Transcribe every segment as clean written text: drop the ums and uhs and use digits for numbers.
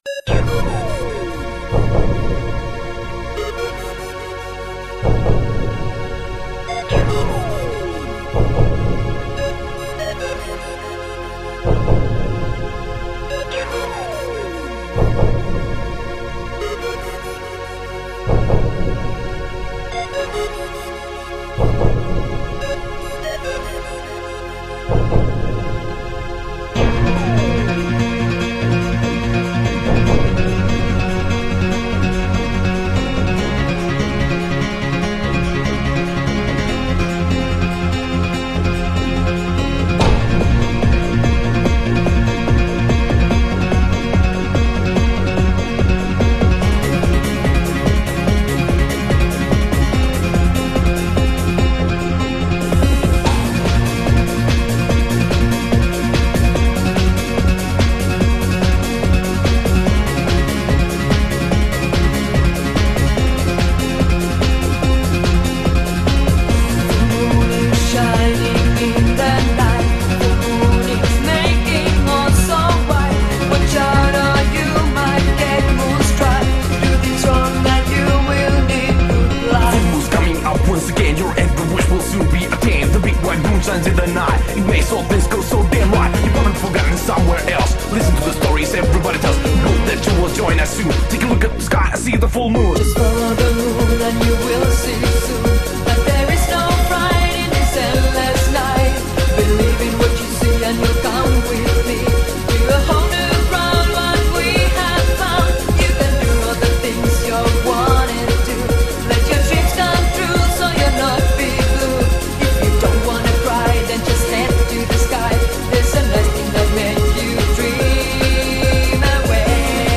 Shines in the night, it makes all things go so damn right. You haven't forgotten somewhere else. Listen to the stories everybody tells. Hope that you will join us soon. Take a look at the sky and see the full moon. Just follow the moon and you will see soon that there is no pride in this endless night. Believe in what you see and you'll come with me to a whole new world. What we have found, you can do all the things you're wanting to do. Let your dreams come true so you're not be blue. If you don't wanna cry, then just head to the sky. There's a nice thing that make you dream away.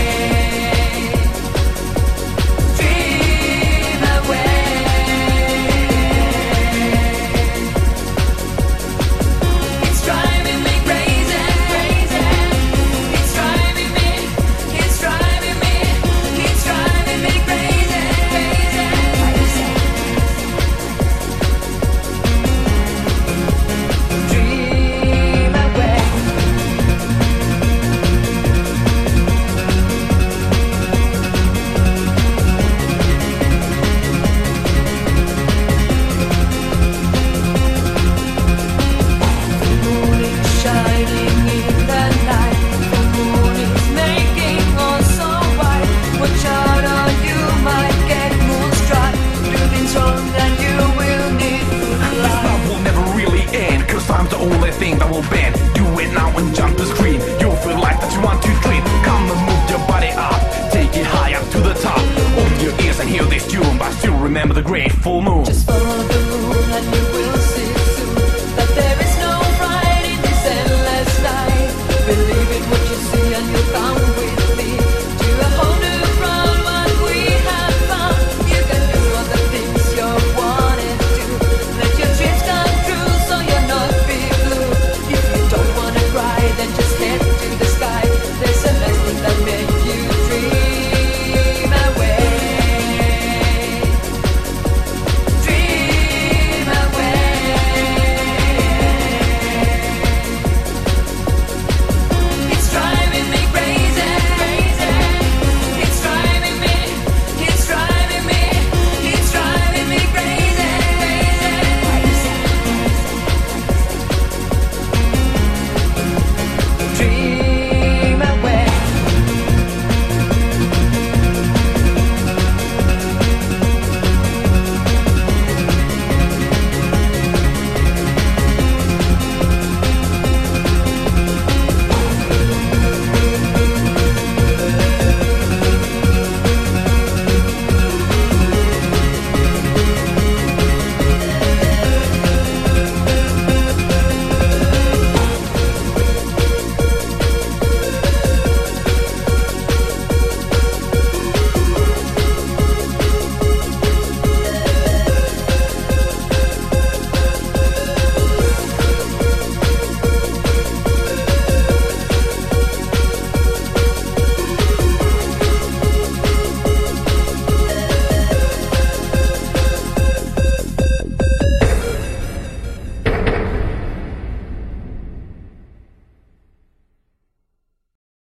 Dream away. It's driving me crazy, crazy. It's driving me, it's driving me, it's driving me crazy, crazy. Dream away. The moon is shining in the night. The moon is making us so white. Watch out or you might get moonstruck. Do things wrong and you will need to This fly. love will never really end, cause time's the only thing that will bend. Do it now and jump the screen. You'll feel like that you want to dream. Come and move your body up, take it high up to the top. Open your ears and hear this tune, but still remember the great full moon. Just follow